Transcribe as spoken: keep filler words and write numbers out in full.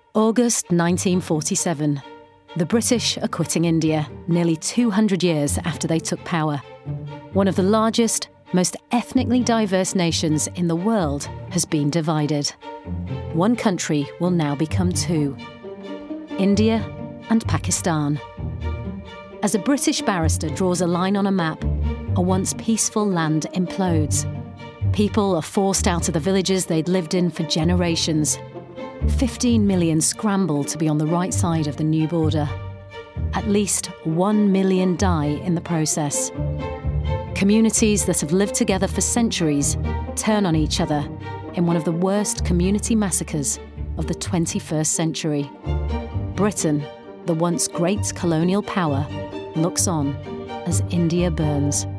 August nineteen forty-seven. The British are quitting India, nearly two hundred years after they took power. One of the largest, most ethnically diverse nations in the world has been divided. One country will now become two: India and Pakistan. As a British barrister draws a line on a map, a once peaceful land implodes. People are forced out of the villages they'd lived in for generations. fifteen million scramble to be on the right side of the new border. At least one million die in the process. Communities that have lived together for centuries turn on each other in one of the worst community massacres of the twenty-first century. Britain, the once great colonial power, looks on as India burns.